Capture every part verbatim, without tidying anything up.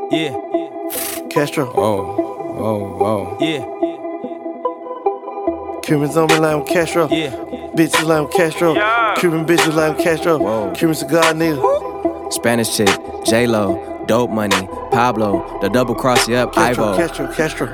Yeah. Castro. Whoa, whoa, whoa. Yeah. Cubans on me like I'm Castro. Yeah. Bitches like I'm Castro. Yeah. Cuban bitches like I'm Castro. Whoa. Cuban cigar nigga. Spanish chick, J-Lo, Dope Money, Pablo, the double cross you up, Castro, Ivo. Castro, Castro.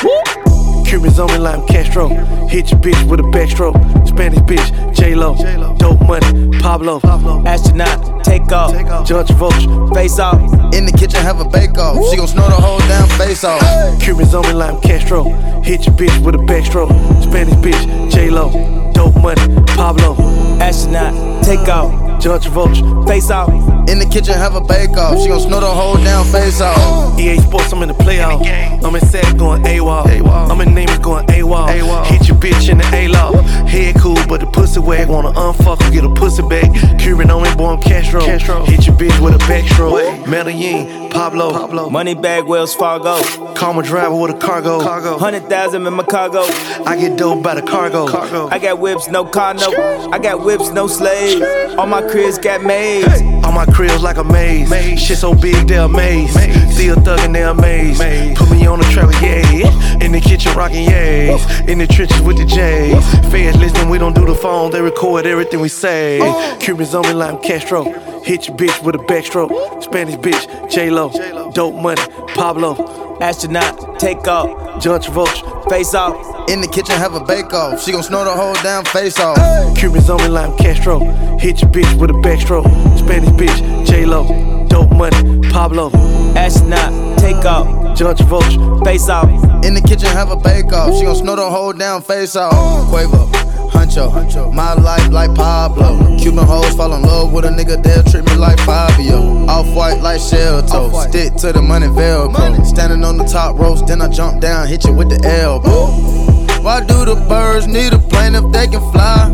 Cubans on me like I'm Castro. Hit your bitch with a backstroke. Spanish bitch, J-Lo, Dope Money, Pablo. Astronaut, take off, John Travolta. face off. In the kitchen, have a bake-off. She gon' snort the whole damn face off. Cubans on me like I'm Castro. Hit your bitch with a backstroke. Spanish bitch, J-Lo, Dope Money, Pablo. Astronaut, take off, John Travolta. face off. In the kitchen, have a bake-off. She gon' snort the whole damn face off. E A Sports, I'm in the playoff. I'm in Sack going AWOL. I'm in Neiman going AWOL. Hit your bitch in the A-Law. Head cool, but the pussy wag. Wanna unfuck her, get a pussy back. Cuban on me, boy, I'm Castro. Hit your bitch with a backstroke. Medellin, Pablo. Money bag, Wells Fargo. Call my driver with a cargo. Hundred thousand in my cargo. I get dope by the cargo. I got whips, no car, no. I got whips, no slaves. All my cribs got maids. All my cribs like a maze. Shit so big, they're amazed. Still thuggin', they're amazed. Put me on the track, yeah. In the kitchen, rockin' yays. In the trenches with the J's. Feds listening, we don't do the phone. They record everything we say. Cubans on me like I'm Castro. Hit your bitch with a backstroke. Spanish bitch, J-Lo, Dope Money, Pablo. Astronaut, take off, John Travolta. face off. In the kitchen, have a bake-off. She gon' snort the whole damn face off. Cubans on me like I'm Castro. Hit your bitch with a backstroke. Spanish bitch, J-Lo, Dope Money, Pablo. Astronaut, take off, John Travolta. face off. In the kitchen, have a bake-off. She gon' snort the whole damn face off. Quavo, Huncho, my life like Pablo. Cuban hoes fall in love with a nigga, they'll treat me like Fabio. Off-white like shell toe, stick to the money Velcro. Standing on the top ropes, then I jump down, hit you with the elbow. Why do the birds need a plane if they can fly?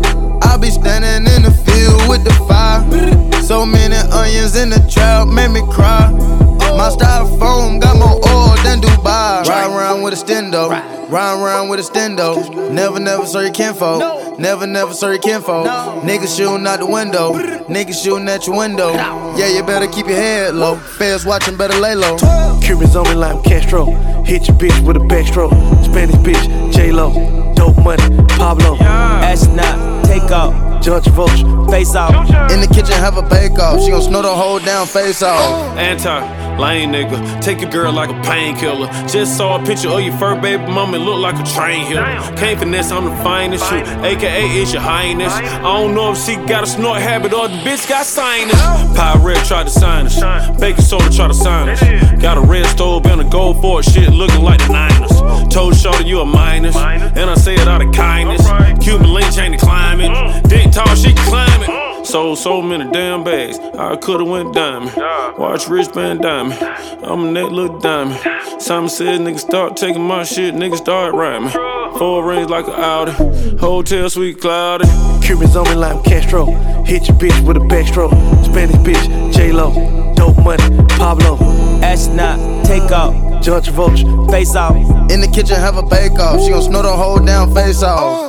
I be standing in the field with the fire. So many onions in the trap, made me cry. My styrofoam got more oil than Dubai. Ride around with a stendo, ride around with a stendo. Never, never saw your kinfolk. Never, never saw your kinfolk. Niggas shooting out the window. Niggas shooting at your window. Yeah, you better keep your head low. Feds watching, better lay low. Cubans on me like I'm Castro. Hit your bitch with a backstroke. Spanish bitch, J-Lo, Dope Money, Pablo. Astronaut, take off, John Travolta. face off. In the kitchen, have a bake-off. She gon' snort the whole damn face off. Anti-lame nigga, take your girl like a painkiller. Just saw a picture of your fur baby mama, it look like a train hitter. Can't finesse, I'm the finest shit, A K A it's your highness. I don't know if she got a snort habit or the bitch got sinus. Pyre tried to sign us, Baking Soda tried to sign us. Got a red stove and a gold Ford shit looking like the Niners. Told Shorty you a minus, and I say it out of kindness. Cuban link ain't the climate, dick tall, she can climb it. Sold so many damn bags, I could've went diamond. Watch wristband diamond, I'm a net little diamond. Simon said niggas start taking my shit, niggas start rhyming. Four rings like an Audi, hotel suite cloudy. Cubans on me like I'm Castro. Hit your bitch with a backstroke. Spanish bitch, J-Lo, Dope Money, Pablo. Astronaut, take off, John Travolta. face off. In the kitchen, have a bake-off. She gon' snort the whole damn face off.